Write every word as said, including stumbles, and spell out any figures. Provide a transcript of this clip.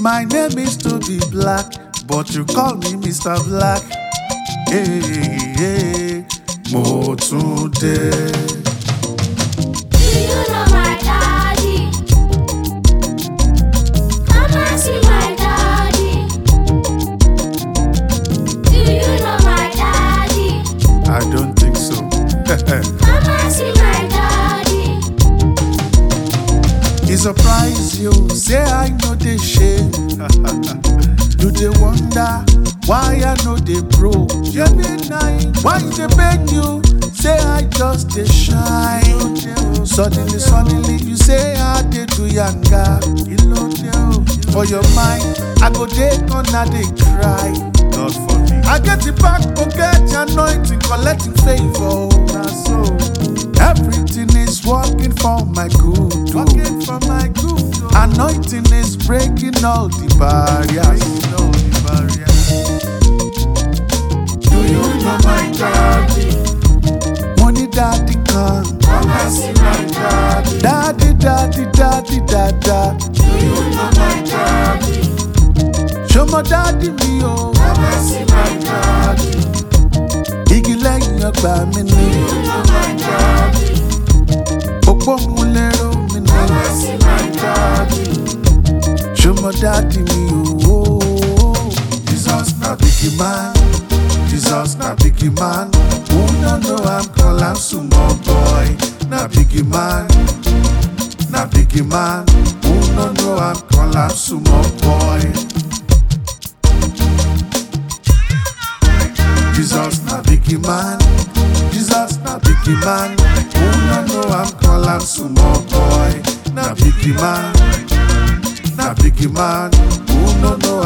My name is to be black, but you call me Mister Black. Hey, hey, Motunde. Do you know my daddy? Come and see my daddy. Do you know my daddy? I don't think so. Come and see my daddy. He surprise you, say I know the shame. You dey wonder why I know they broke. Why they beg you? Say I just dey shine. Suddenly, suddenly you say I dey do yanga. For your mind, I go dey corner dey cry. Not for me. I get it back, pocket anointing, collecting favor. So everything is working for my good. Working for my good. Anointing is breaking all the barriers. All the barriers. Do you know my daddy? Money daddy come. Come and see my daddy. Daddy, daddy, daddy, dada. Do you know my daddy? Show my daddy me oh. Come and see my daddy. Igi lẹ́yìn ọgbà mi ni. Do you know my daddy? Òpó mu lérò mi ni. Come and see my daddy. Show my daddy me oh. Jesus na biggie man. Jesus na biggie man. Who no know I'm call am small boy. Na biggie man. Na biggie man. Who no know I'm call am small boy. Jesus na biggie man. Jesus na biggie man. Who no know I'm call am small boy. Na biggie man. Na biggie man. Who no know